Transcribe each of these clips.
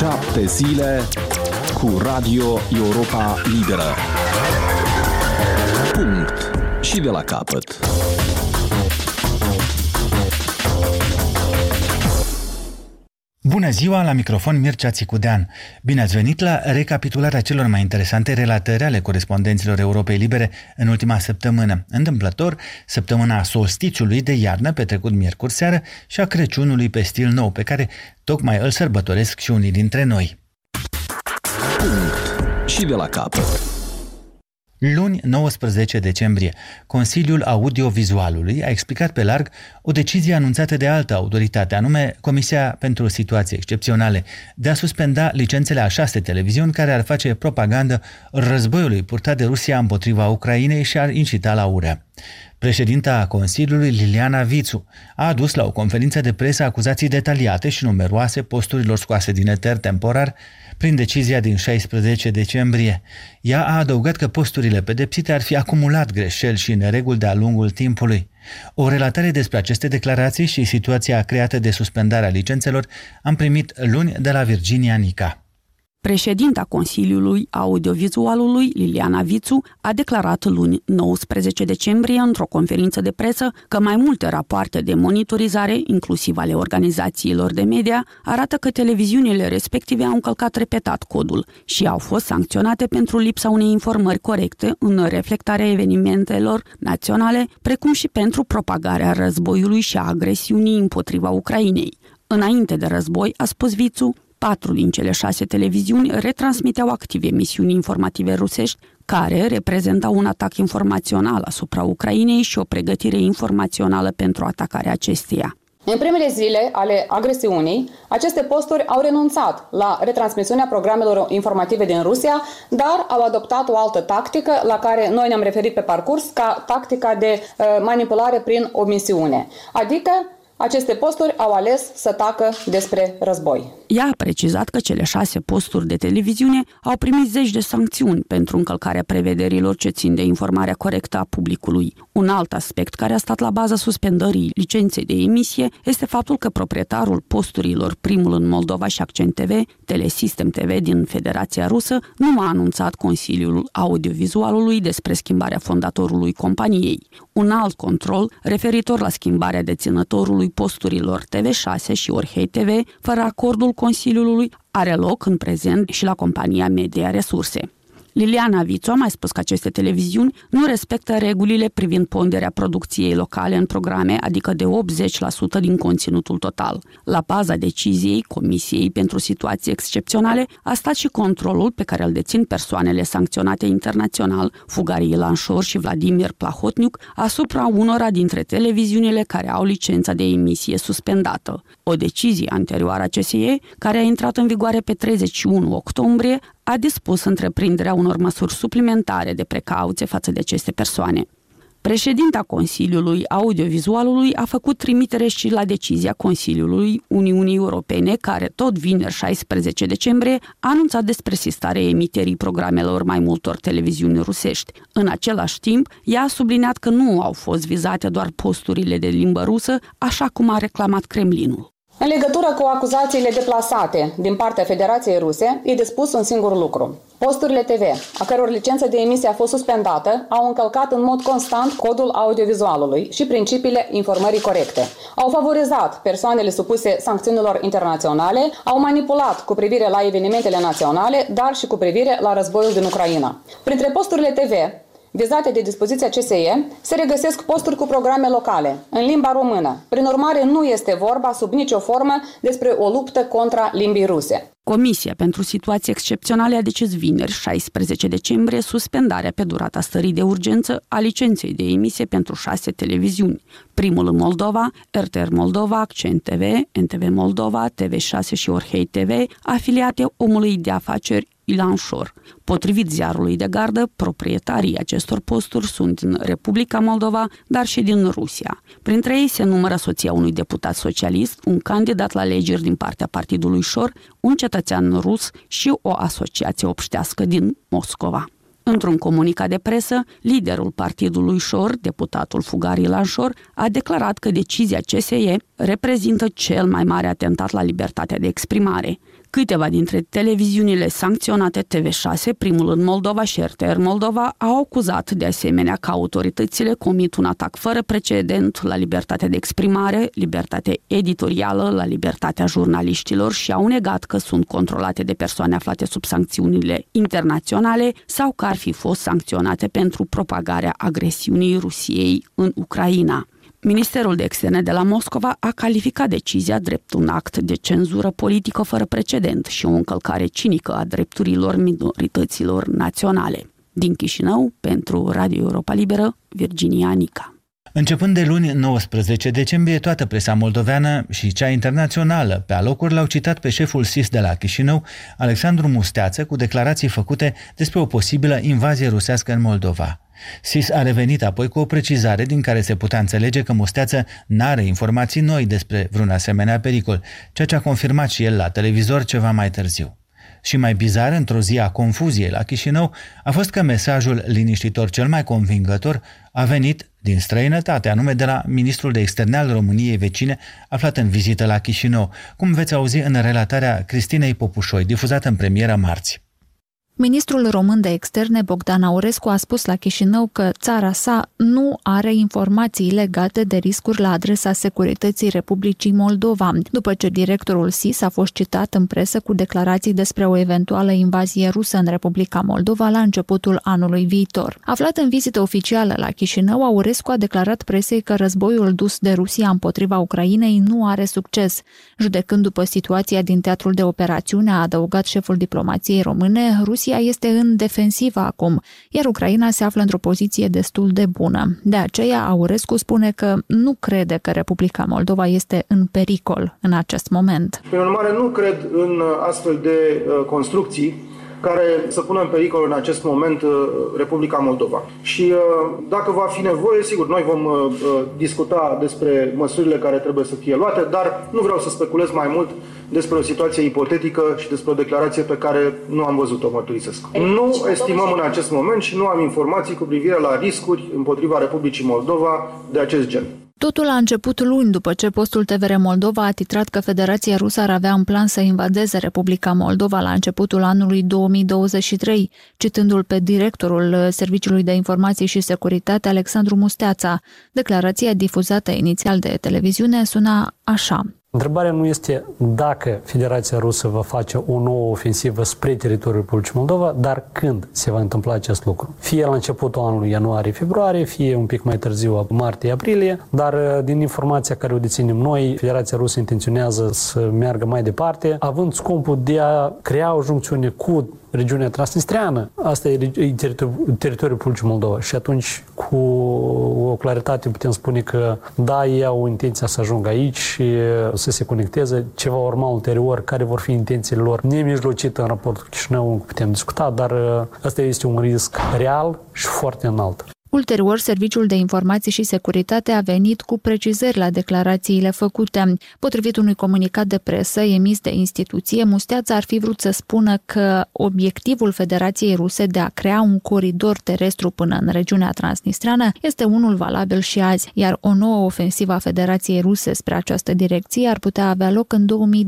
7 zile cu Radio Europa Liberă. Punct. Și de la capăt. Bună ziua, la microfon Mircea Țicudean. Bine ați venit la recapitularea celor mai interesante relatări ale corespondenților Europei Libere în ultima săptămână. Întâmplător, săptămâna solstițiului de iarnă, petrecut miercuri seară, și a Crăciunului pe stil nou, pe care tocmai îl sărbătoresc și unii dintre noi. Punct. Și de la capăt. Luni, 19 decembrie, Consiliul Audiovizualului a explicat pe larg o decizie anunțată de altă autoritate, anume Comisia pentru Situații Excepționale, de a suspenda licențele a 6 televiziuni care ar face propagandă războiului purtat de Rusia împotriva Ucrainei și ar incita la ură. Președinta Consiliului, Liliana Vițu, a adus la o conferință de presă acuzații detaliate și numeroase posturilor scoase din eter temporar prin decizia din 16 decembrie. Ea a adăugat că posturile pedepsite ar fi acumulat greșeli și nereguli de-a lungul timpului. O relatare despre aceste declarații și situația creată de suspendarea licențelor am primit luni de la Virginia Nica. Președinta Consiliului Audiovizualului, Liliana Vițu, a declarat luni 19 decembrie într-o conferință de presă că mai multe rapoarte de monitorizare, inclusiv ale organizațiilor de media, arată că televiziunile respective au încălcat repetat codul și au fost sancționate pentru lipsa unei informări corecte în reflectarea evenimentelor naționale, precum și pentru propagarea războiului și a agresiunii împotriva Ucrainei. Înainte de război, a spus Vițu, 4 din cele 6 televiziuni retransmiteau activ emisiuni informative rusești care reprezentau un atac informațional asupra Ucrainei și o pregătire informațională pentru atacarea acesteia. În primele zile ale agresiunii, aceste posturi au renunțat la retransmisiunea programelor informative din Rusia, dar au adoptat o altă tactică la care noi ne-am referit pe parcurs ca tactica de manipulare prin omisiune, adică aceste posturi au ales să tacă despre război. Ea a precizat că cele 6 posturi de televiziune au primit zeci de sancțiuni pentru încălcarea prevederilor ce țin de informarea corectă a publicului. Un alt aspect care a stat la baza suspendării licenței de emisie este faptul că proprietarul posturilor Primul în Moldova și Accent TV, Telesystem TV din Federația Rusă, nu a anunțat Consiliul Audiovizualului despre schimbarea fondatorului companiei. Un alt control referitor la schimbarea deținătorului posturilor TV6 și Orhei TV, fără acordul Consiliului, are loc în prezent și la compania Media Resurse. Liliana Vițu a mai spus că aceste televiziuni nu respectă regulile privind ponderea producției locale în programe, adică de 80% din conținutul total. La baza deciziei Comisiei pentru Situații Excepționale a stat și controlul pe care îl dețin persoanele sancționate internațional, Fugari Ilanșor și Vladimir Plahotniuc, asupra unora dintre televiziunile care au licența de emisie suspendată. O decizie anterioară a CSE, care a intrat în vigoare pe 31 octombrie, a dispus întreprinderea unor măsuri suplimentare de precauție față de aceste persoane. Președinta Consiliului Audiovizualului a făcut trimitere și la decizia Consiliului Uniunii Europene, care tot vineri 16 decembrie a anunțat despre sistarea emiterii programelor mai multor televiziuni rusești. În același timp, ea a subliniat că nu au fost vizate doar posturile de limbă rusă, așa cum a reclamat Kremlinul. În legătură cu acuzațiile deplasate din partea Federației Ruse, e de spus un singur lucru. Posturile TV, a căror licență de emisie a fost suspendată, au încălcat în mod constant codul audiovizualului și principiile informării corecte. Au favorizat persoanele supuse sancțiunilor internaționale, au manipulat cu privire la evenimentele naționale, dar și cu privire la războiul din Ucraina. Printre posturile TV vizate de dispoziția CSE, se regăsesc posturi cu programe locale, în limba română. Prin urmare, nu este vorba sub nicio formă despre o luptă contra limbii ruse. Comisia pentru Situații Excepționale a decis vineri, 16 decembrie, suspendarea pe durata stării de urgență a licenței de emisie pentru 6 televiziuni. Primul în Moldova, RTR Moldova, Accent TV, NTV Moldova, TV6 și Orhei TV, afiliate omului de afaceri Ilanșor. Potrivit ziarului de gardă, proprietarii acestor posturi sunt din Republica Moldova, dar și din Rusia. Printre ei se numără soția unui deputat socialist, un candidat la alegeri din partea partidului Șor, un cetățean rus și o asociație obștească din Moscova. Într-un comunicat de presă, liderul partidului Șor, deputatul Fugari Ilanșor, a declarat că decizia CSE reprezintă cel mai mare atentat la libertatea de exprimare. Câteva dintre televiziunile sancționate TV6, primul în Moldova și RTR Moldova, au acuzat de asemenea că autoritățile comit un atac fără precedent la libertatea de exprimare, libertatea editorială, la libertatea jurnaliștilor și au negat că sunt controlate de persoane aflate sub sancțiunile internaționale sau că ar fi fost sancționate pentru propagarea agresiunii Rusiei în Ucraina. Ministerul de Externe de la Moscova a calificat decizia drept un act de cenzură politică fără precedent și o încălcare cinică a drepturilor minorităților naționale. Din Chișinău, pentru Radio Europa Liberă, Virginia Nica. Începând de luni 19 decembrie, toată presa moldoveană și cea internațională pe alocuri l-au citat pe șeful SIS de la Chișinău, Alexandru Musteață, cu declarații făcute despre o posibilă invazie rusească în Moldova. SIS a revenit apoi cu o precizare din care se putea înțelege că Musteață n-are informații noi despre vreun asemenea pericol, ceea ce a confirmat și el la televizor ceva mai târziu. Și mai bizar, într-o zi a confuziei la Chișinău, a fost că mesajul liniștitor cel mai convingător a venit din străinătate, anume de la ministrul de externe al României vecine, aflat în vizită la Chișinău, cum veți auzi în relatarea Cristinei Popușoi, difuzată în premieră marți. Ministrul român de externe, Bogdan Aurescu, a spus la Chișinău că țara sa nu are informații legate de riscuri la adresa securității Republicii Moldova, după ce directorul SIS a fost citat în presă cu declarații despre o eventuală invazie rusă în Republica Moldova la începutul anului viitor. Aflat în vizită oficială la Chișinău, Aurescu a declarat presei că războiul dus de Rusia împotriva Ucrainei nu are succes. Judecând după situația din teatrul de operațiune, a adăugat șeful diplomației române, Rusia este în defensivă acum, iar Ucraina se află într-o poziție destul de bună. De aceea, Aurescu spune că nu crede că Republica Moldova este în pericol în acest moment. Prin urmare, nu cred în astfel de construcții care să pună în pericol în acest moment Republica Moldova. Și dacă va fi nevoie, sigur, noi vom discuta despre măsurile care trebuie să fie luate, dar nu vreau să speculez mai mult despre o situație ipotetică și despre o declarație pe care nu am văzut-o, mărturisesc. Nu estimăm în acest moment și nu am informații cu privire la riscuri împotriva Republicii Moldova de acest gen. Totul a început luni după ce postul TVR Moldova a titrat că Federația Rusă ar avea în plan să invadeze Republica Moldova la începutul anului 2023, citându-l pe directorul Serviciului de Informații și Securitate, Alexandru Musteața. Declarația difuzată inițial de televiziune suna așa. Întrebarea nu este dacă Federația Rusă va face o nouă ofensivă spre teritoriul Republicii Moldova, dar când se va întâmpla acest lucru. Fie la începutul anului ianuarie-februarie, fie un pic mai târziu martie-aprilie, dar din informația care o deținem noi, Federația Rusă intenționează să meargă mai departe, având scopul de a crea o juncțiune cu regiunea transnistreană. Asta e teritoriul Republicii Moldova și atunci cu o claritate putem spune că da, ei au intenția să ajungă aici și să se conecteze. Ce va urma ulterior, care vor fi intențiile lor nemijlocite în raport cu Chișinău, putem discuta, dar asta este un risc real și foarte înalt. Ulterior, Serviciul de Informații și Securitate a venit cu precizări la declarațiile făcute. Potrivit unui comunicat de presă emis de instituție, Musteața ar fi vrut să spună că obiectivul Federației Ruse de a crea un coridor terestru până în regiunea transnistreană este unul valabil și azi, iar o nouă ofensivă a Federației Ruse spre această direcție ar putea avea loc în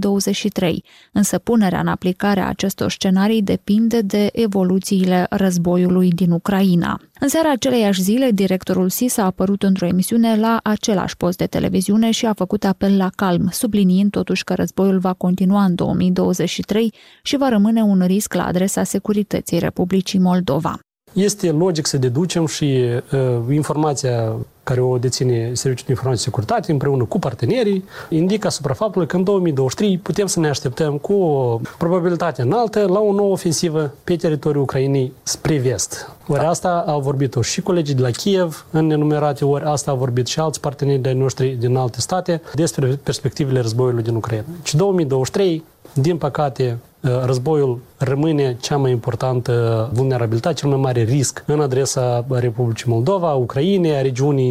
2023. Însă punerea în aplicare a acestor scenarii depinde de evoluțiile războiului din Ucraina. În seara aceleiași zile, directorul SIS a apărut într-o emisiune la același post de televiziune și a făcut apel la calm, subliniind totuși că războiul va continua în 2023 și va rămâne un risc la adresa securității Republicii Moldova. Este logic să deducem și informația care o deține Serviciul de Informații și Securitate împreună cu partenerii, indică asupra faptului că în 2023 putem să ne așteptăm cu o probabilitate înaltă la o nouă ofensivă pe teritoriul Ucrainei spre vest. Ori asta au vorbit-o și colegii de la Kiev în enumerate ori, asta au vorbit și alți parteneri de noștri din alte state despre perspectivele războiului din Ucraina. Și 2023, din păcate, războiul rămâne cea mai importantă vulnerabilitate, cel mai mare risc în adresa Republicii Moldova, Ucrainei, a regiunii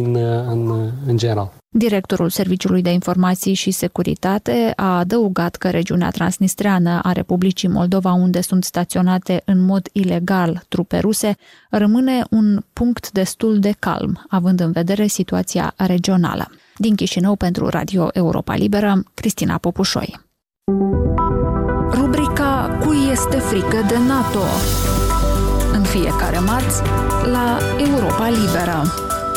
în general. Directorul Serviciului de Informații și Securitate a adăugat că regiunea transnistreană a Republicii Moldova, unde sunt staționate în mod ilegal trupe ruse, rămâne un punct destul de calm, având în vedere situația regională. Din Chișinău pentru Radio Europa Liberă, Cristina Popușoi. Rubrica la Cui este frică de NATO? În fiecare marți la Europa Liberă.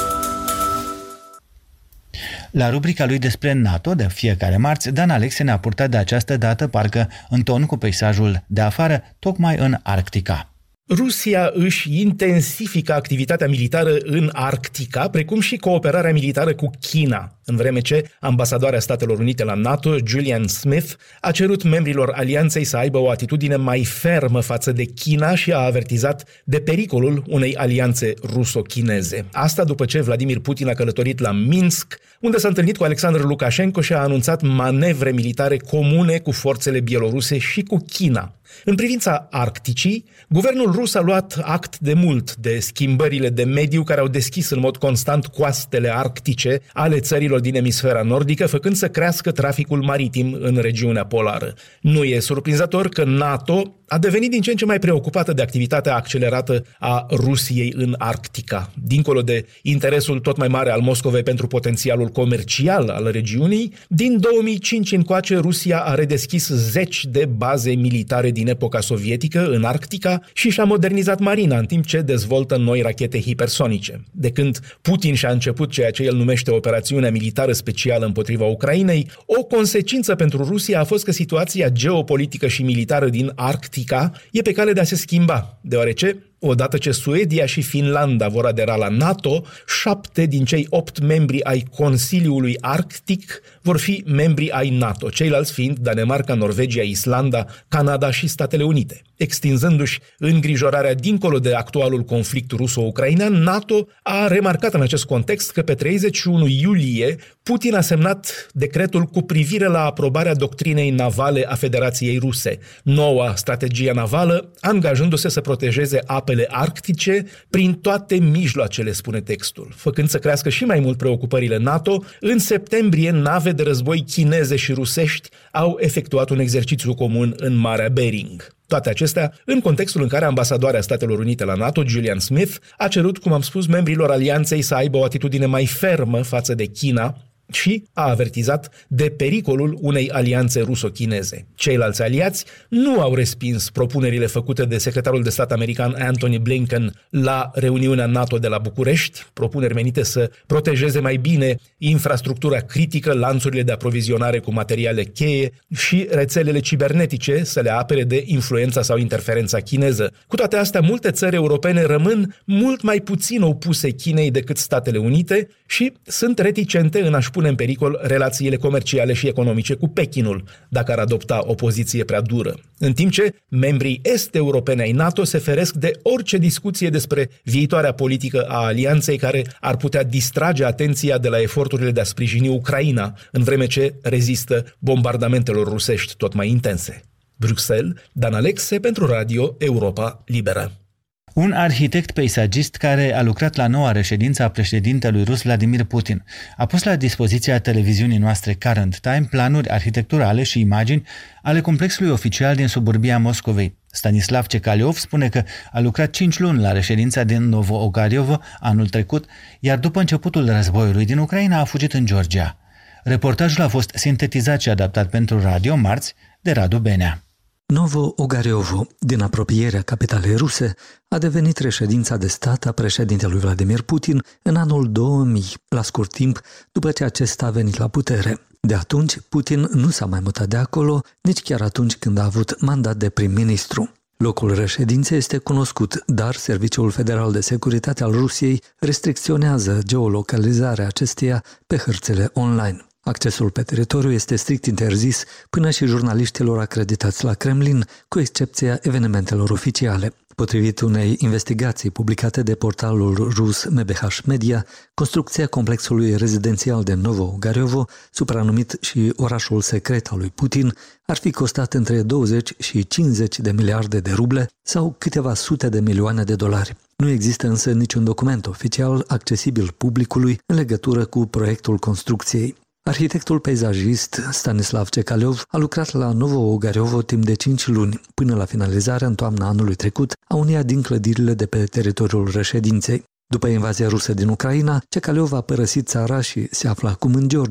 La rubrica lui despre NATO de fiecare marți, Dan Alexe ne-a purtat de această dată parcă în ton cu peisajul de afară, tocmai în Arctica. Rusia își intensifică activitatea militară în Arctica, precum și cooperarea militară cu China, în vreme ce ambasadoarea Statelor Unite la NATO, Julian Smith, a cerut membrilor alianței să aibă o atitudine mai fermă față de China și a avertizat de pericolul unei alianțe ruso-chineze. Asta după ce Vladimir Putin a călătorit la Minsk, unde s-a întâlnit cu Alexandru Lukashenko și a anunțat manevre militare comune cu forțele bieloruse și cu China. În privința Arcticii, guvernul rus a luat act de mult de schimbările de mediu care au deschis în mod constant coastele arctice ale țărilor din emisfera nordică, făcând să crească traficul maritim în regiunea polară. Nu e surprinzător că NATO a devenit din ce în ce mai preocupată de activitatea accelerată a Rusiei în Arctica. Dincolo de interesul tot mai mare al Moscovei pentru potențialul comercial al regiunii, din 2005 încoace Rusia a redeschis 10 de baze militare din epoca sovietică în Arctica și și-a modernizat marina, în timp ce dezvoltă noi rachete hipersonice. De când Putin și-a început ceea ce el numește operațiunea militară specială împotriva Ucrainei, o consecință pentru Rusia a fost că situația geopolitică și militară din Arctica e pe cale de a se schimba, deoarece odată ce Suedia și Finlanda vor adera la NATO, 7 din cei 8 membri ai Consiliului Arctic vor fi membri ai NATO, ceilalți fiind Danemarca, Norvegia, Islanda, Canada și Statele Unite. Extinzându-și îngrijorarea dincolo de actualul conflict ruso-ucrainean, NATO a remarcat în acest context că pe 31 iulie Putin a semnat decretul cu privire la aprobarea doctrinei navale a Federației Ruse, noua strategie navală, angajându-se să protejeze apele arctice prin toate mijloacele, spune textul. Făcând să crească și mai mult preocupările NATO, în septembrie nave de război chineze și rusești au efectuat un exercițiu comun în Marea Bering. Toate acestea în contextul în care ambasadoarea Statelor Unite la NATO, Julian Smith, a cerut, cum am spus, membrilor alianței să aibă o atitudine mai fermă față de China și a avertizat de pericolul unei alianțe ruso-chineze. Ceilalți aliați nu au respins propunerile făcute de secretarul de stat american Antony Blinken la reuniunea NATO de la București, propuneri menite să protejeze mai bine infrastructura critică, lanțurile de aprovizionare cu materiale cheie și rețelele cibernetice, să le apere de influența sau interferența chineză. Cu toate astea, multe țări europene rămân mult mai puțin opuse Chinei decât Statele Unite și sunt reticente în a-și pune în pericol relațiile comerciale și economice cu Pechinul, dacă ar adopta o poziție prea dură. În timp ce membrii est-europeni ai NATO se feresc de orice discuție despre viitoarea politică a alianței care ar putea distrage atenția de la eforturile de a sprijini Ucraina, în vreme ce rezistă bombardamentelor rusești tot mai intense. Bruxelles, Dan Alexe pentru Radio Europa Liberă. Un arhitect peisagist care a lucrat la noua reședință a președintelui rus Vladimir Putin a pus la dispoziția televiziunii noastre Current Time planuri arhitecturale și imagini ale complexului oficial din suburbia Moscovei. Stanislav Cecaliov spune că a lucrat 5 luni la reședința din Novo-Ogariovo anul trecut, iar după începutul războiului din Ucraina a fugit în Georgia. Reportajul a fost sintetizat și adaptat pentru radio marți de Radu Benea. Novo-Ogariovo, din apropierea capitalei ruse, a devenit reședința de stat a președintelui Vladimir Putin în anul 2000, la scurt timp după ce acesta a venit la putere. De atunci, Putin nu s-a mai mutat de acolo, nici chiar atunci când a avut mandat de prim-ministru. Locul reședinței este cunoscut, dar Serviciul Federal de Securitate al Rusiei restricționează geolocalizarea acesteia pe hărțile online. Accesul pe teritoriu este strict interzis până și jurnaliștilor acreditați la Kremlin, cu excepția evenimentelor oficiale. Potrivit unei investigații publicate de portalul rus MBH Media, construcția complexului rezidențial de Novo-Ogariovo, supranumit și orașul secret al lui Putin, ar fi costat între 20 și 50 de miliarde de ruble sau câteva sute de milioane de dolari. Nu există însă niciun document oficial accesibil publicului în legătură cu proiectul construcției. Arhitectul peisajist Stanislav Cecaliov a lucrat la Novo-Ogariovo timp de 5 luni, până la finalizarea în toamna anului trecut a uneia din clădirile de pe teritoriul reședinței. După invazia rusă din Ucraina, Cecaliov a părăsit țara și se află acum în Georgia.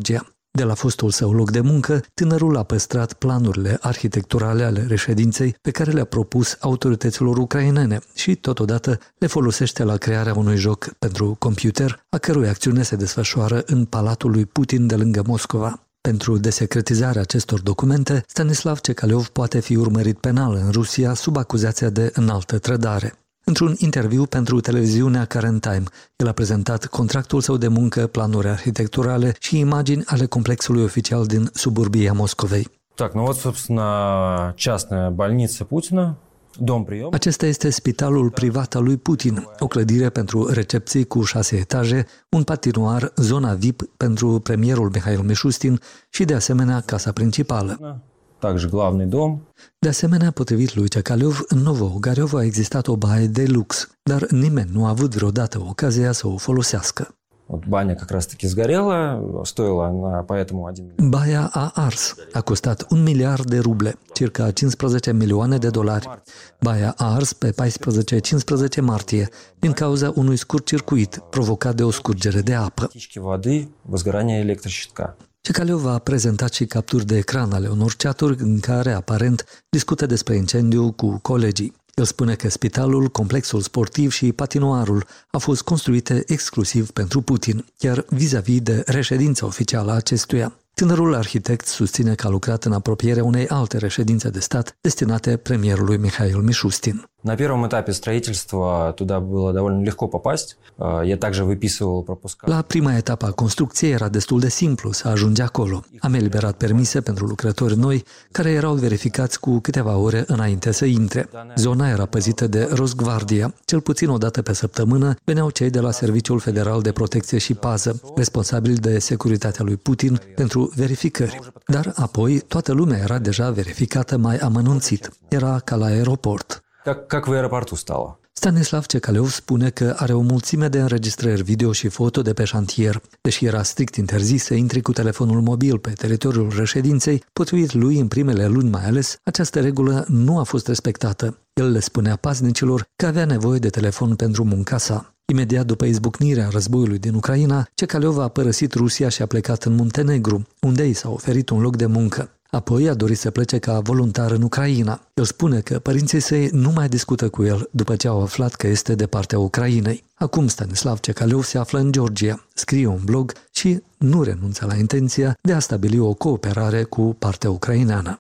De la fostul său loc de muncă, tânărul a păstrat planurile arhitecturale ale reședinței pe care le-a propus autorităților ucrainene și, totodată, le folosește la crearea unui joc pentru computer, a cărui acțiune se desfășoară în Palatul lui Putin de lângă Moscova. Pentru desecretizarea acestor documente, Stanislav Cecaleov poate fi urmărit penal în Rusia sub acuzația de înaltă trădare. Într-un interviu pentru televiziunea Current Time, el a prezentat contractul său de muncă, planuri arhitecturale și imagini ale complexului oficial din suburbia Moscovei. Acesta este spitalul privat al lui Putin, o clădire pentru recepții cu 6 etaje, un patinoar, zona VIP pentru premierul Mihail Mishustin și, de asemenea, casa principală. De asemenea, potrivit lui Cecaleov, în Novo-Ogarev a existat o baie de lux, dar nimeni nu a avut vreodată ocazia să o folosească. Baia a ars, a costat 1 miliard de ruble, circa 15 milioane de dolari. Baia a ars pe 14-15 martie, din cauza unui scurt-circuit provocat de o scurgere de apă. Cecaleov a prezentat și capturi de ecran ale unor chaturi în care, aparent, discută despre incendiu cu colegii. El spune că spitalul, complexul sportiv și patinoarul au fost construite exclusiv pentru Putin, chiar vis-a-vis de reședința oficială a acestuia. Tânărul arhitect susține că a lucrat în apropierea unei alte reședințe de stat destinate premierului Mihail Mishustin. На первом этапе строительства туда было довольно легко попасть. Я также выписывал пропуска. La prima etapă a construcției era destul de simplu să ajungi acolo. Am eliberat permise pentru lucrători noi care erau verificați cu câteva ore înainte să intre. Zona era păzită de Rosgvardia. Cel puțin o dată pe săptămână veneau cei de la Serviciul Federal de Protecție și Pază, responsabili de securitatea lui Putin pentru verificări. Dar apoi toată lumea era deja verificată mai amănunțit. Era ca la aeroport. Как в аэропорту стало. Stanislav Cecaleov spune că are o mulțime de înregistrări video și foto de pe șantier. Deși era strict interzis să intri cu telefonul mobil pe teritoriul reședinței, potrivit lui în primele luni mai ales, această regulă nu a fost respectată. El le spunea paznicilor că avea nevoie de telefon pentru munca sa. Imediat după izbucnirea războiului din Ucraina, Cecaleov a părăsit Rusia și a plecat în Muntenegru, unde i s-a oferit un loc de muncă. Apoi a dorit să plece ca voluntar în Ucraina. El spune că părinții săi nu mai discută cu el după ce au aflat că este de partea Ucrainei. Acum Stanislav Cecaleov se află în Georgia, scrie un blog și nu renunță la intenția de a stabili o cooperare cu partea ucraineană.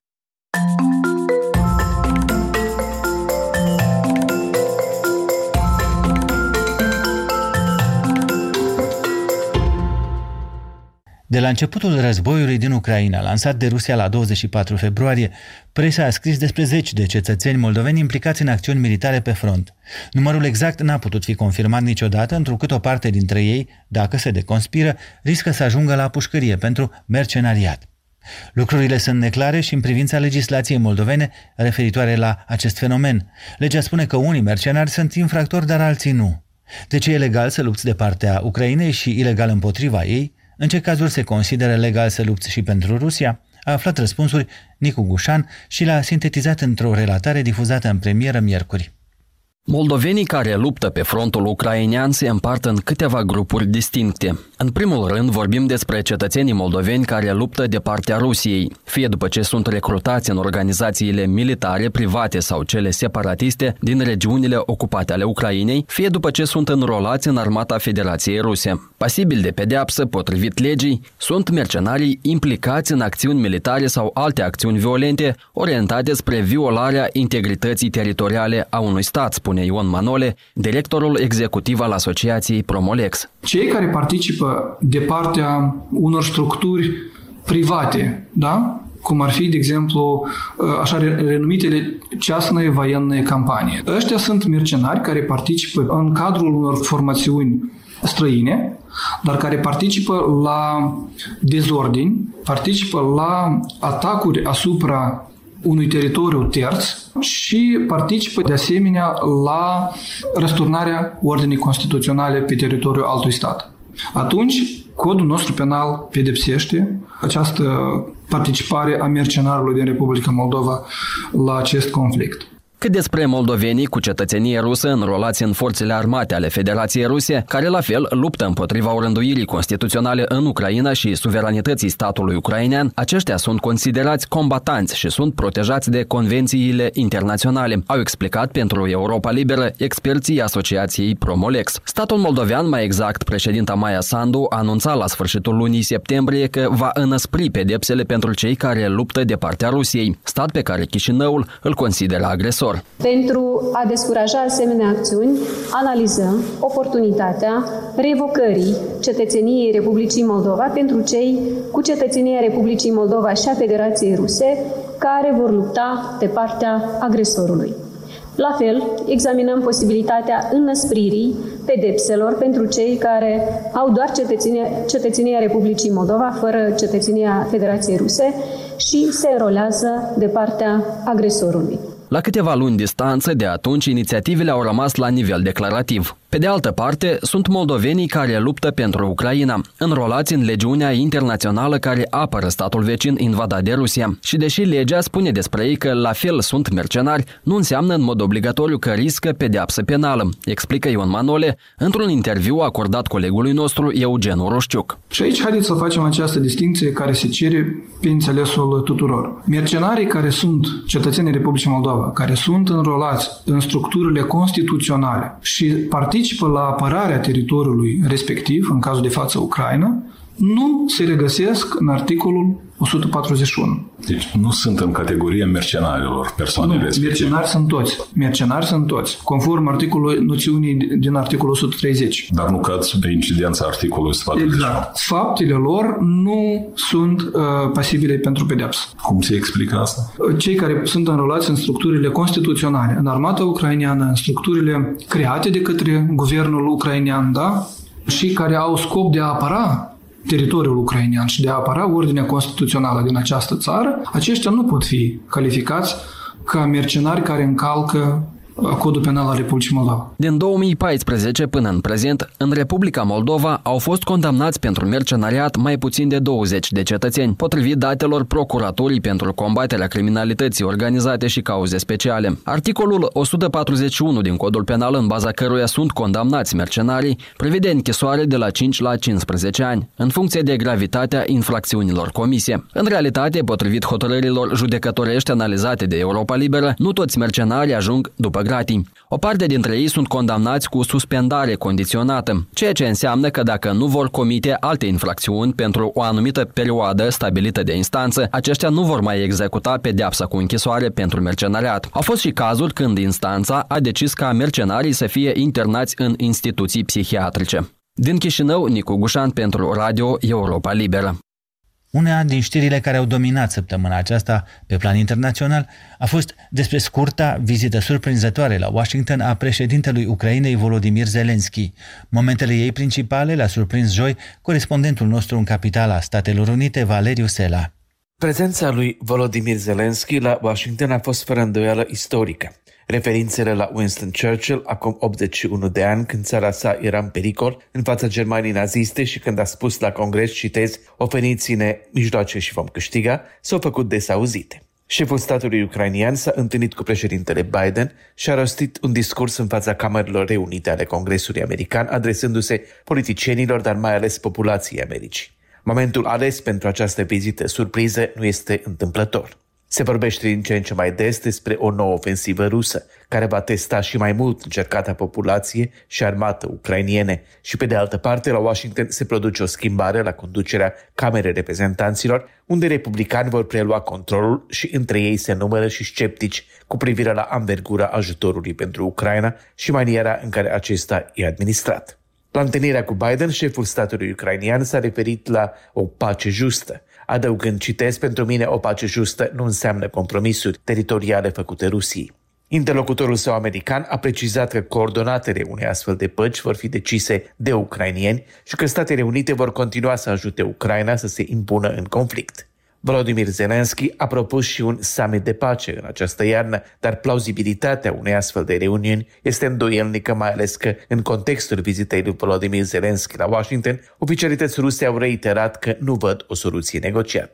De la începutul războiului din Ucraina, lansat de Rusia la 24 februarie, presa a scris despre 10 de cetățeni moldoveni implicați în acțiuni militare pe front. Numărul exact n-a putut fi confirmat niciodată, întrucât o parte dintre ei, dacă se deconspiră, riscă să ajungă la pușcărie pentru mercenariat. Lucrurile sunt neclare și în privința legislației moldovene referitoare la acest fenomen. Legea spune că unii mercenari sunt infractori, dar alții nu. De ce e legal să lupți de partea Ucrainei și ilegal împotriva ei? În ce cazuri se consideră legal să lupți și pentru Rusia? A aflat răspunsuri Nicu Gușan și l-a sintetizat într-o relatare difuzată în premieră miercuri. Moldovenii care luptă pe frontul ucrainean se împart în câteva grupuri distincte. În primul rând vorbim despre cetățenii moldoveni care luptă de partea Rusiei, fie după ce sunt recrutați în organizațiile militare, private sau cele separatiste din regiunile ocupate ale Ucrainei, fie după ce sunt înrolați în armata Federației Ruse. Pasibili de pedeapsă, potrivit legii, sunt mercenarii implicați în acțiuni militare sau alte acțiuni violente orientate spre violarea integrității teritoriale a unui stat, spune Ion Manole, directorul executiv al asociației Promolex. Cei care participă de partea unor structuri private, da? Cum ar fi, de exemplu, așa renumitele частные военные campanii. Ăștia sunt mercenari care participă în cadrul unor formațiuni străine, dar care participă la dezordini, participă la atacuri asupra unui teritoriu terț și participă de asemenea la răsturnarea ordinii constituționale pe teritoriul altui stat. Atunci, codul nostru penal pedepsește această participare a mercenarilor din Republica Moldova la acest conflict. Cât despre moldovenii cu cetățenie rusă înrolați în forțele armate ale Federației Ruse, care la fel luptă împotriva orânduirii constituționale în Ucraina și suveranității statului ucrainean, aceștia sunt considerați combatanți și sunt protejați de convențiile internaționale, au explicat pentru Europa Liberă experții Asociației Promolex. Statul moldovean, mai exact președinta Maia Sandu, anunța la sfârșitul lunii septembrie că va înăspri pedepsele pentru cei care luptă de partea Rusiei, stat pe care Chișinăul îl consideră agresor. Pentru a descuraja asemenea acțiuni, analizăm oportunitatea revocării cetățeniei Republicii Moldova pentru cei cu cetățenia Republicii Moldova și a Federației Ruse care vor lupta de partea agresorului. La fel, examinăm posibilitatea înăspririi pedepselor pentru cei care au doar cetățenia Republicii Moldova fără cetățenia Federației Ruse și se înrolează de partea agresorului. La câteva luni distanță de atunci, inițiativele au rămas la nivel declarativ. Pe de altă parte, sunt moldovenii care luptă pentru Ucraina, înrolați în legiunea internațională care apără statul vecin invadat de Rusia. Și deși legea spune despre ei că la fel sunt mercenari, nu înseamnă în mod obligatoriu că riscă pedeapsă penală, explică Ion Manole într-un interviu acordat colegului nostru Eugen Uroșciuc. Și aici haideți să facem această distinție care se cere pe înțelesul tuturor. Mercenarii care sunt cetățenii Republicii Moldova, care sunt înrolați în structurile constituționale și participă la apărarea teritoriului respectiv, în cazul de față Ucraina, nu se regăsesc în articolul 141. Deci nu sunt în categoria mercenarilor persoanele respective. Mercenari sunt toți, conform noțiunii din articolul 130. Dar nu cad sub incidența articolului 141. Exact. Faptele lor nu sunt pasibile pentru pedeapsă. Cum se explică asta? Cei care sunt înrolați în structurile constituționale, în armata ucraineană, în structurile create de către guvernul ucrainean, da? Și care au scop de a apăra teritoriul ucrainean și de a apăra ordinea constituțională din această țară, aceștia nu pot fi calificați ca mercenari care încalcă Codul Penal al Republicii Moldova. Din 2014 până în prezent, în Republica Moldova au fost condamnați pentru mercenariat mai puțin de 20 de cetățeni, potrivit datelor Procuraturii pentru combaterea criminalității organizate și cauze speciale. Articolul 141 din Codul Penal, în baza căruia sunt condamnați mercenarii, prevede închisoare de la 5 la 15 ani, în funcție de gravitatea infracțiunilor comise. În realitate, potrivit hotărârilor judecătorești analizate de Europa Liberă, nu toți mercenarii ajung după gratii. O parte dintre ei sunt condamnați cu suspendare condiționată, ceea ce înseamnă că dacă nu vor comite alte infracțiuni pentru o anumită perioadă stabilită de instanță, aceștia nu vor mai executa pedeapsa cu închisoare pentru mercenariat. Au fost și cazuri când instanța a decis ca mercenarii să fie internați în instituții psihiatrice. Din Chișinău, Nicu Gușan pentru Radio Europa Liberă. Una din știrile care au dominat săptămâna aceasta pe plan internațional a fost despre scurta vizită surprinzătoare la Washington a președintelui Ucrainei Volodymyr Zelensky. Momentele ei principale le-a surprins joi corespondentul nostru în capitala Statelor Unite, Valeriu Sela. Prezența lui Volodymyr Zelensky la Washington a fost fără îndoială istorică. Referințele la Winston Churchill, acum 81 de ani, când țara sa era în pericol în fața Germaniei naziste și când a spus la Congres, citez, oferiți-ne mijloace și vom câștiga, s-au făcut des auzite. Șeful statului ucrainian s-a întâlnit cu președintele Biden și a rostit un discurs în fața Camerelor Reunite ale Congresului American, adresându-se politicienilor, dar mai ales populației Americii. Momentul ales pentru această vizită surpriză nu este întâmplător. Se vorbește din ce în ce mai des despre o nouă ofensivă rusă, care va testa și mai mult încercata populație și armată ucrainiene. Și pe de altă parte, la Washington se produce o schimbare la conducerea Camerei Reprezentanților, unde republicani vor prelua controlul și între ei se numără și sceptici cu privire la anvergura ajutorului pentru Ucraina și maniera în care acesta e administrat. La întâlnirea cu Biden, șeful statului ucrainian s-a referit la o pace justă, adăugând, citez, pentru mine o pace justă nu înseamnă compromisuri teritoriale făcute Rusiei. Interlocutorul său american a precizat că coordonatele unei astfel de păci vor fi decise de ucrainieni și că Statele Unite vor continua să ajute Ucraina să se impună în conflict. Volodymyr Zelensky a propus și un summit de pace în această iarnă, dar plauzibilitatea unei astfel de reuniuni este îndoielnică, mai ales că, în contextul vizitei lui Volodymyr Zelensky la Washington, oficialități ruse au reiterat că nu văd o soluție negociată.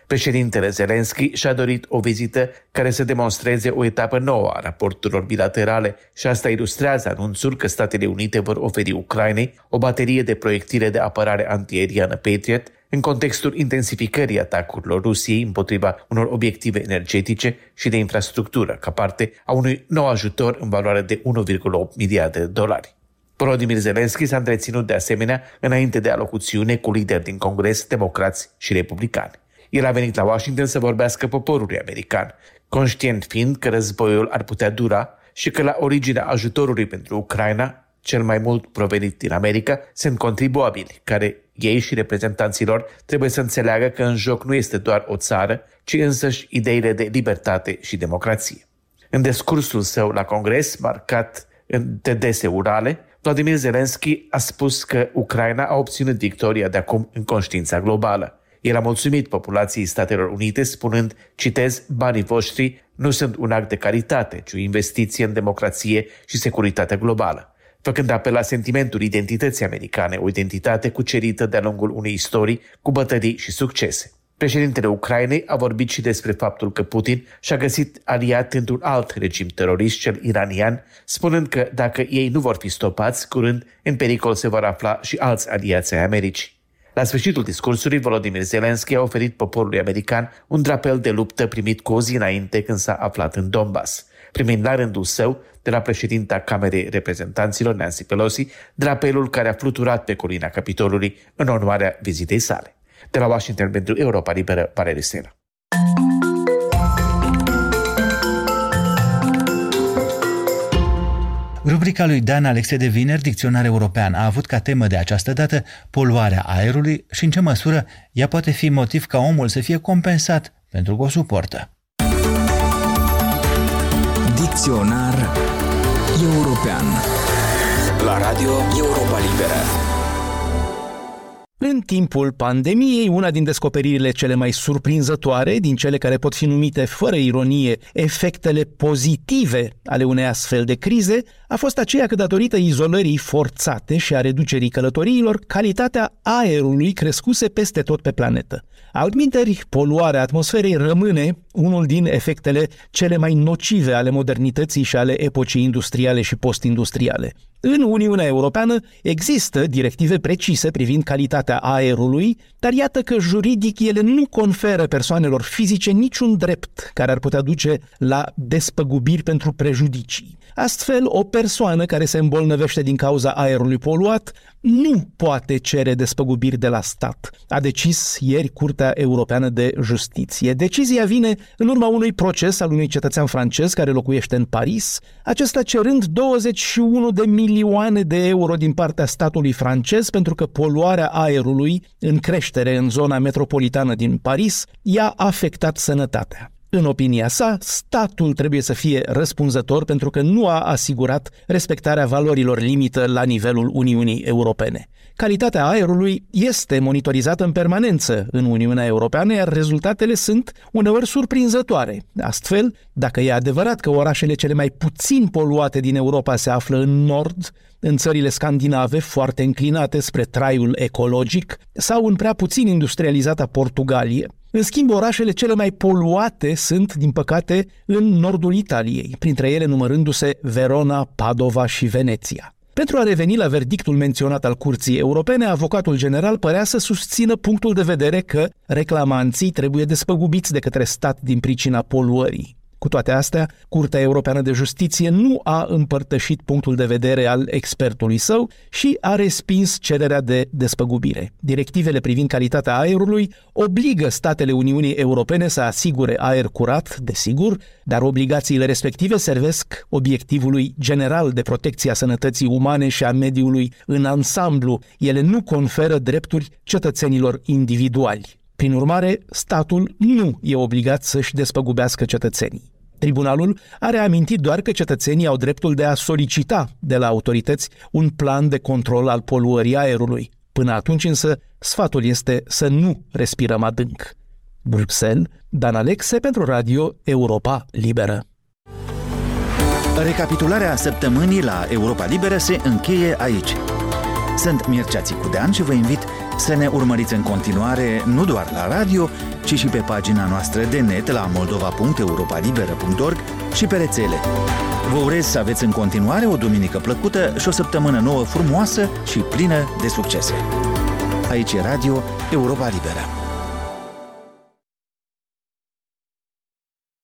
Președintele Zelensky și-a dorit o vizită care să demonstreze o etapă nouă a raporturilor bilaterale și asta ilustrează anunțul că Statele Unite vor oferi Ucrainei o baterie de proiectile de apărare antiaeriană Patriot în contextul intensificării atacurilor Rusiei împotriva unor obiective energetice și de infrastructură, ca parte a unui nou ajutor în valoare de 1,8 miliarde de dolari. Volodymyr Zelensky s-a întreținut de asemenea înainte de alocuțiune cu lideri din Congres, democrați și republicani. El a venit la Washington să vorbească poporului american, conștient fiind că războiul ar putea dura și că la originea ajutorului pentru Ucraina, cel mai mult provenit din America, sunt contribuabili, care ei și reprezentanților trebuie să înțeleagă că în joc nu este doar o țară, ci însăși ideile de libertate și democrație. În discursul său la Congres, marcat de deseurale, Volodymyr Zelensky a spus că Ucraina a obținut victoria de acum în conștiința globală. El a mulțumit populației Statelor Unite spunând, citez, banii voștri nu sunt un act de caritate, ci o investiție în democrație și securitatea globală, făcând apel la sentimentul identității americane, o identitate cucerită de-a lungul unei istorii cu bătălii și succese. Președintele Ucrainei a vorbit și despre faptul că Putin și-a găsit aliat într-un alt regim terorist, cel iranian, spunând că dacă ei nu vor fi stopați, curând în pericol se vor afla și alți aliați ai Americii. La sfârșitul discursului, Volodymyr Zelensky a oferit poporului american un drapel de luptă primit cu o zi înainte când s-a aflat în Donbass, primind la rândul său, de la președinta Camerei Reprezentanților, Nancy Pelosi, drapelul care a fluturat pe colina Capitolului în onoarea vizitei sale. De la Washington pentru Europa Liberă, Valerii Stela. Rubrica lui Dan Alexe de vineri, Dicționar European, a avut ca temă de această dată poluarea aerului și în ce măsură ea poate fi motiv ca omul să fie compensat pentru că o suportă. Dicționar European la Radio Europa Liberă. În timpul pandemiei, una din descoperirile cele mai surprinzătoare, din cele care pot fi numite fără ironie efectele pozitive ale unei astfel de crize, a fost aceea că datorită izolării forțate și a reducerii călătoriilor, calitatea aerului crescuse peste tot pe planetă. Altminteri, poluarea atmosferei rămâne unul din efectele cele mai nocive ale modernității și ale epocii industriale și postindustriale. În Uniunea Europeană există directive precise privind calitatea aerului, dar iată că juridic ele nu conferă persoanelor fizice niciun drept care ar putea duce la despăgubiri pentru prejudicii. Astfel, o persoană care se îmbolnăvește din cauza aerului poluat nu poate cere despăgubiri de la stat, a decis ieri Curtea Europeană de Justiție. Decizia vine în urma unui proces al unui cetățean francez care locuiește în Paris, acesta cerând 21 de milioane de euro din partea statului francez pentru că poluarea aerului în creștere în zona metropolitană din Paris i-a afectat sănătatea. În opinia sa, statul trebuie să fie răspunzător pentru că nu a asigurat respectarea valorilor limită la nivelul Uniunii Europene. Calitatea aerului este monitorizată în permanență în Uniunea Europeană, iar rezultatele sunt uneori surprinzătoare. Astfel, dacă e adevărat că orașele cele mai puțin poluate din Europa se află în nord, în țările scandinave foarte înclinate spre traiul ecologic, sau în prea puțin industrializata Portugalie, în schimb, orașele cele mai poluate sunt, din păcate, în nordul Italiei, printre ele numărându-se Verona, Padova și Veneția. Pentru a reveni la verdictul menționat al Curții Europene, avocatul general părea să susțină punctul de vedere că reclamanții trebuie despăgubiți de către stat din pricina poluării. Cu toate astea, Curtea Europeană de Justiție nu a împărtășit punctul de vedere al expertului său și a respins cererea de despăgubire. Directivele privind calitatea aerului obligă statele Uniunii Europene să asigure aer curat, desigur, dar obligațiile respective servesc obiectivului general de protecție a sănătății umane și a mediului în ansamblu. Ele nu conferă drepturi cetățenilor individuali. Prin urmare, statul nu e obligat să-și despăgubească cetățenii. Tribunalul a reamintit doar că cetățenii au dreptul de a solicita de la autorități un plan de control al poluării aerului. Până atunci însă, sfatul este să nu respirăm adânc. Bruxelles, Dan Alexe pentru Radio Europa Liberă. Recapitularea săptămânii la Europa Liberă se încheie aici. Sunt Mircea Țicudean și vă invit Să ne urmăriți în continuare nu doar la radio, ci și pe pagina noastră de net la moldova.europalibera.org și pe rețele. Vă urez să aveți în continuare o duminică plăcută și o săptămână nouă frumoasă și plină de succese. Aici e Radio Europa Liberă.